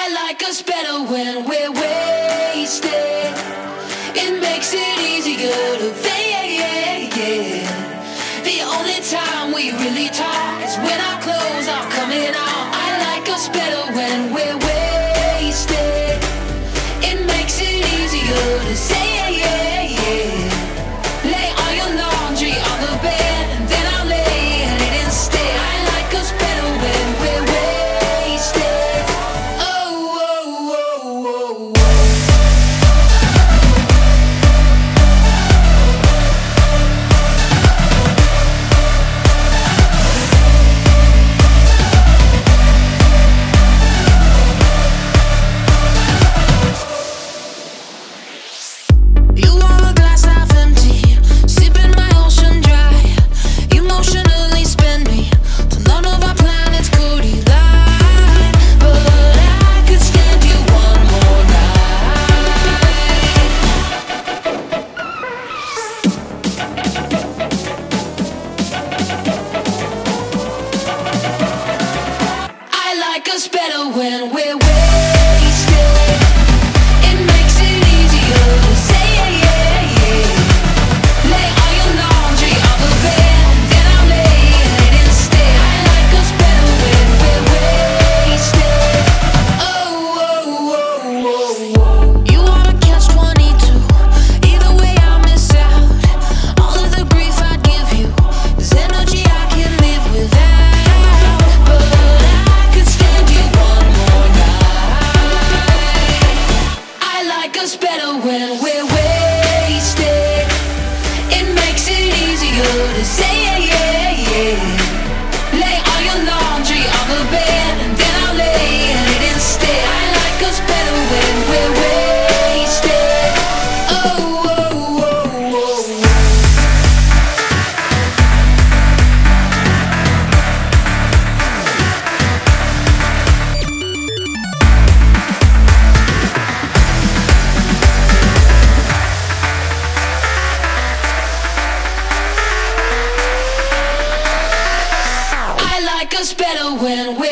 like us better when we're wasted. It makes it easier to fade. The only time we really talk is when our clothes are coming off. I like us better when we're wasted. It makes it easier to say lay all your laundry on the bed and then I'll lay in it instead. I like us better when we're wasted. Oh, oh, oh, oh, oh. You are a glass half empty, sipping my ocean dry. Emotionally spend me till none of our planets could collide. But I could stand you one more night. I like us better when we're wasted. It makes it easier to say lay all your laundry on the bed and then I'll lay in it instead. I like us better when we're wasted. Oh, oh, oh, oh, oh. You wanna catch 22. Either way I miss out. All of the grief I'd give you is energy I can live without. But I could stand you one more night. I like us better when we're wasted. It makes it easier to say lay all your laundry on the bed and then I'll lay in it instead. I like us better when we're wasted. Oh, oh, oh, oh, oh. I like us better when we're